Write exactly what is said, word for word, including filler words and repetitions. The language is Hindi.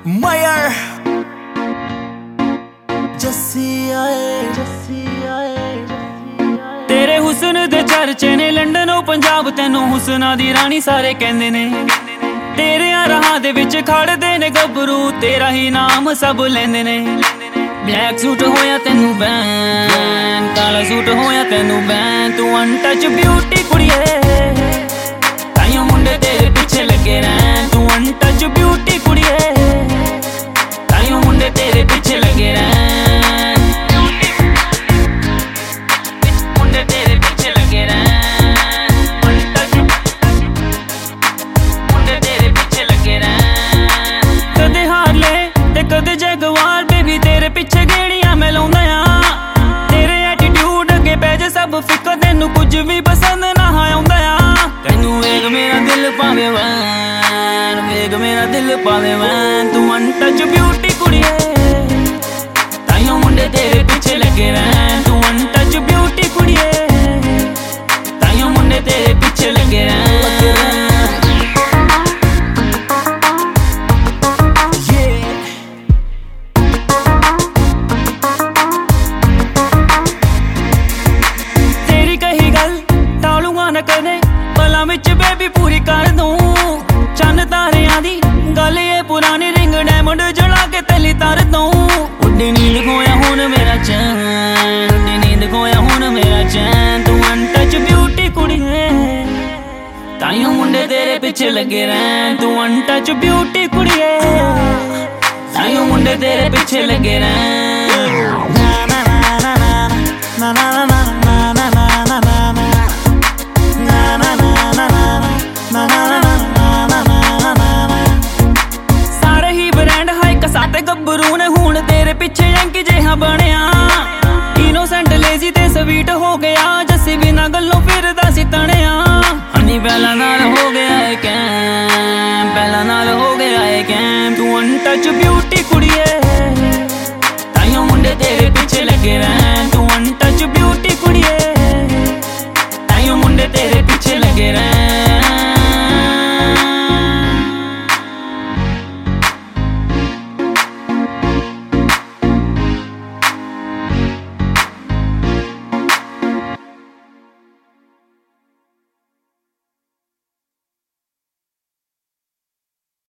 Mayer जस्सी आए जस्सी आए तेरे हुस्न दे चर्चे ने लंडनों पंजाब तैनू हुस्ना दी रानी सारे कहंदे ने। तेरे राहां दे विच खड़दे ने गबरू तेरा ही नाम सब लैंदे ने। ब्लैक सूट होया तैनू बैन काला सूट होया तैनू बैन तू अनटच ब्यूटी कुड़िए ताइयों मुंडे तेरे पीछे लगे रहन। तू अनटच ब्यूटी कुड़िए ताइयों मुंडे तेरे पीछे लगे रहन। मुंडे तेरे पीछे लगे रहन। अनटच मुंडे तेरे पीछे लगे रहन। कदे हारले ते कदे जगवार बेबी तेरे पीछे गेड़ियां मैं लाउंदा आ। तेरे एटीट्यूड अगे पै जे सब फिक्र तैनू कुछ भी पसंद ना आउंदा आ। तैनू वेग मेरा दिल पावे वैन वेग मेरा दिल पावे वैन। तू अनटच ब्यूटी कुड़िए ताइयों मुंडे तेरे पीछे लगे रहन। तू अनटच ब्यूटी कुड़िए ताइयों मुंडे तेरे पीछे लगे रहन। तेरी कही गल टालूंगा न कदे भला विच बेबी पूरी कर दूं। चन्न तारियां दी गल ये पुरानी रिंग डायमंड जला के तेली तार दूं। उड्डी नींद खोया हुण मेरा चैन उड्डी नींद खोया हुण मेरा चैन। तू अनटच ब्यूटी कुड़िए ताइयों मुंडे तेरे पीछे लगे रहन। तू अनटच ब्यूटी कुड़िए ताइयों मुंडे तेरे पीछे लगे रहन। सारे ही ब्रांड हाई कसाते गब्बरू ने हुण तेरे पीछे यंकी जेहा बनिया। इनोसेंट लेजी ते स्वीट हो गया जस्सी बिना गल्लों फिरदा सी तणिया। हनी पहला नाल हो गया है कैम पहला नाल हो गया है कैम। तू अनटच ब्यूटी